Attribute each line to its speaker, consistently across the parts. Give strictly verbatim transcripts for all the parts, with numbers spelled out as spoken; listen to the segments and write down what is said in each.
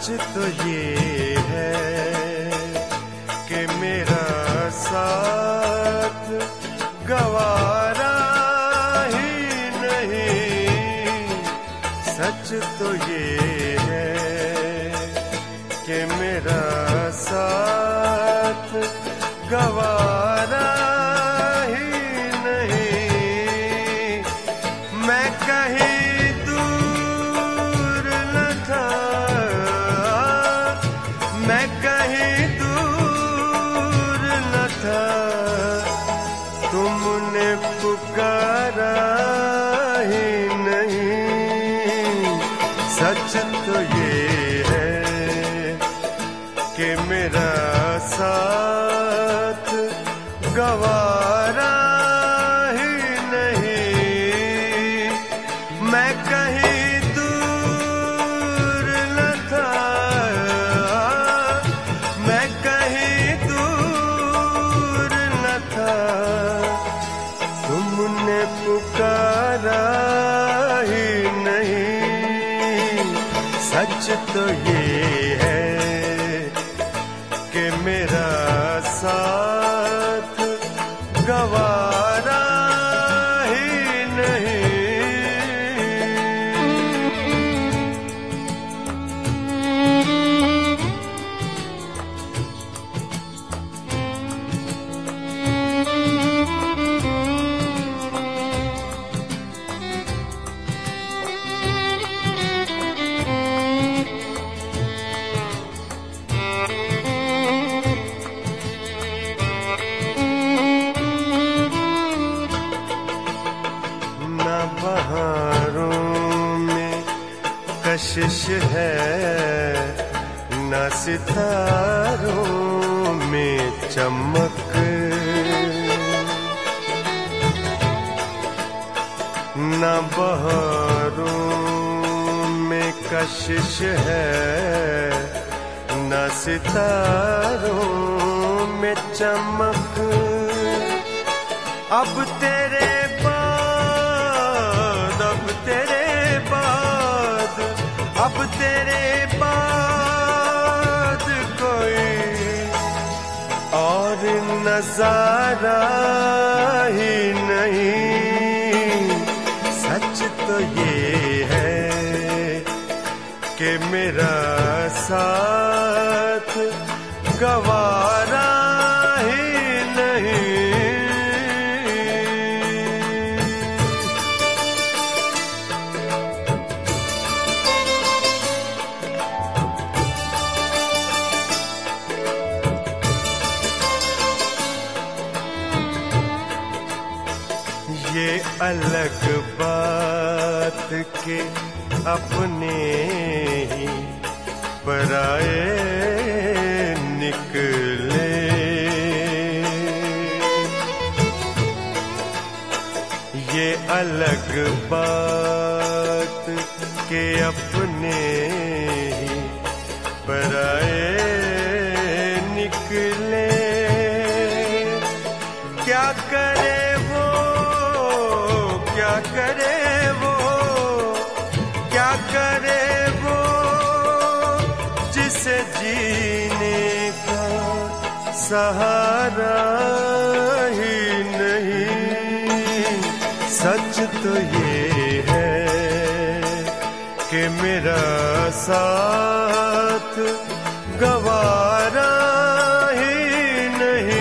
Speaker 1: तो ये है कि मेरा साथ गवारा ही नहीं। सच तो ये है कि मेरा साथ गवारा ही नहीं। मैं कहीं दूर न था, मैं कहीं दूर न था, तुमने पुकारा ही नहीं। सच तो ये है कि मेरा साथ गवारा ही नहीं। मैं कहीं दूर न था, मैं कहीं दूर न था, तुमने पुकारा ही नहीं। सच तो ये है कि मेरा साथ गवारा ही नहीं। बहारों में कशिश है, न सितारों में चमक, न बहारों में कशिश है, न सितारों में चमक। अब तेरे तेरे बाद, अब तेरे बाद कोई और नजारा ही नहीं। सच तो ये है कि मेरा साथ गवारा ही नहीं। ये अलग बात के अपने ही पराए निकले। ये अलग बात के अपने ही पराए निकले। क्या करे क्या करे वो, क्या करे वो, जिसे जीने का सहारा ही नहीं। सच तो ये है कि मेरा साथ गवारा ही नहीं।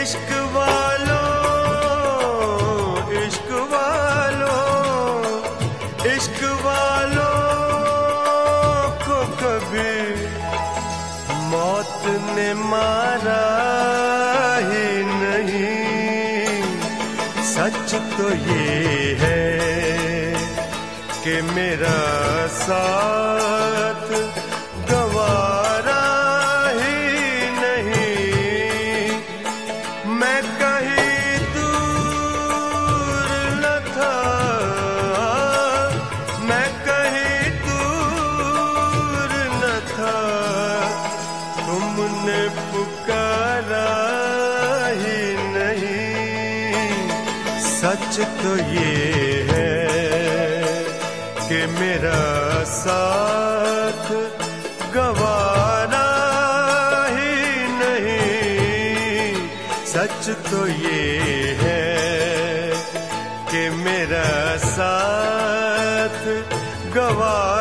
Speaker 1: इश्क वालों इश्क वालों इश्क वालों को कभी मौत ने मारा ही नहीं। सच तो ये है कि मेरा साथ गवारा ही नहीं। मैं कहीं दूर न था, मैं कहीं दूर न था, तुमने पुकारा ही नहीं। सच तो ये है कि मेरा साथ गवारा ही नहीं। सच तो ये है कि मेरा साथ गवारा